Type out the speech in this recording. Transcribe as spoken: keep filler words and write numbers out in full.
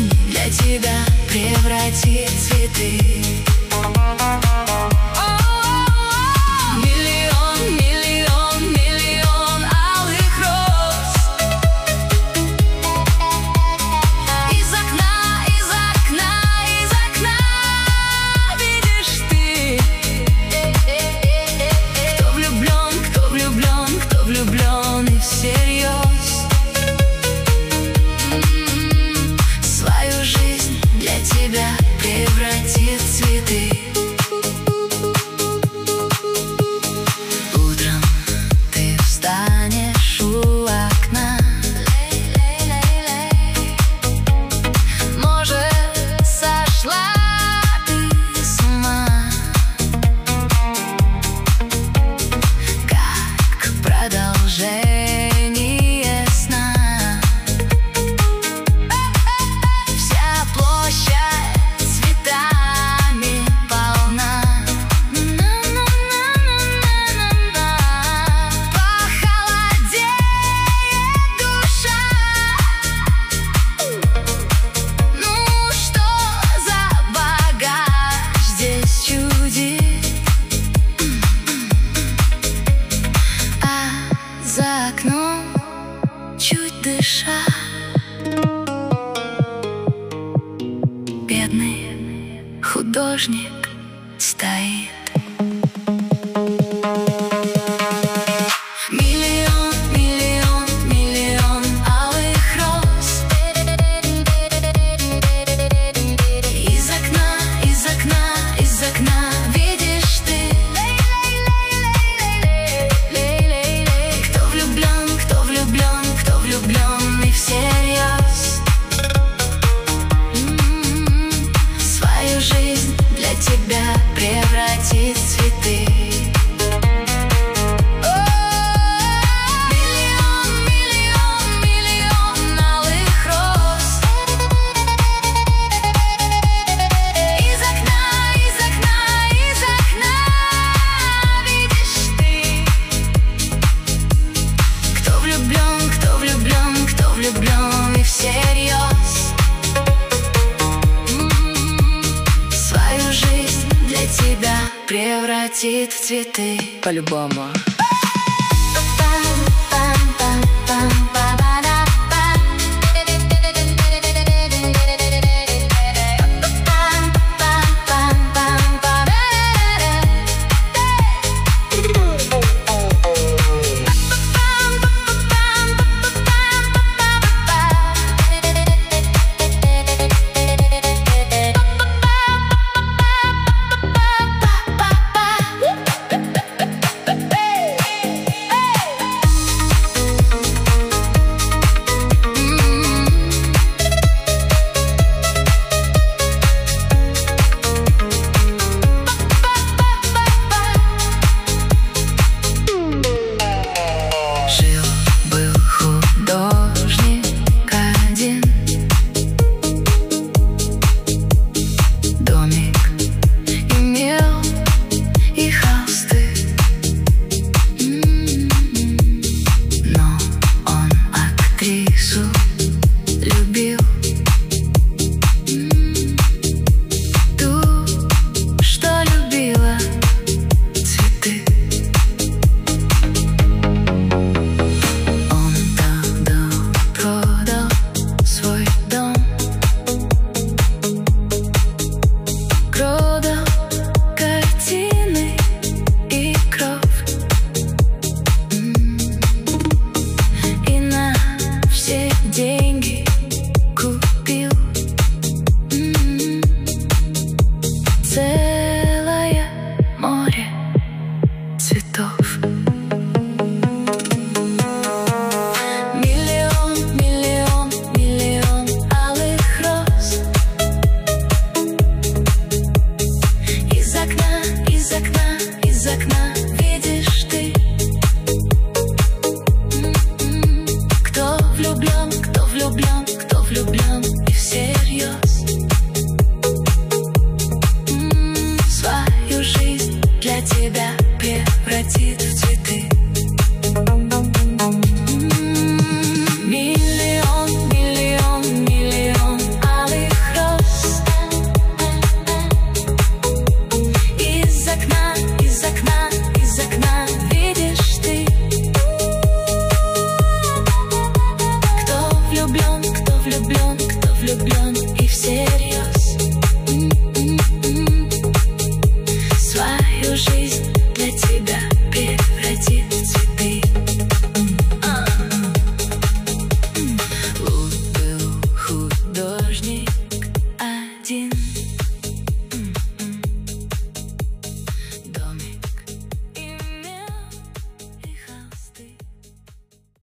жизнь для тебя превратит в цветы. Превратит в цветы. Утром ты встанешь у окна, может, сошла ты с ума, как продолжение сна. Вся площадь за окном, чуть дыша, бедный художник стоит. Миллион, миллион, миллион алых роз. Из окна, из окна, из окна видишь ты. Влюбленный всерьез, м-м-м, свою жизнь для тебя превратит в цветы. Миллион, миллион, миллион алых роз. Из окна, из окна, из окна видишь ты. Кто влюблен, кто влюблен, кто влюблен и всерьез, м-м-м, свою жизнь для тебя превратит в цветы. По-любому.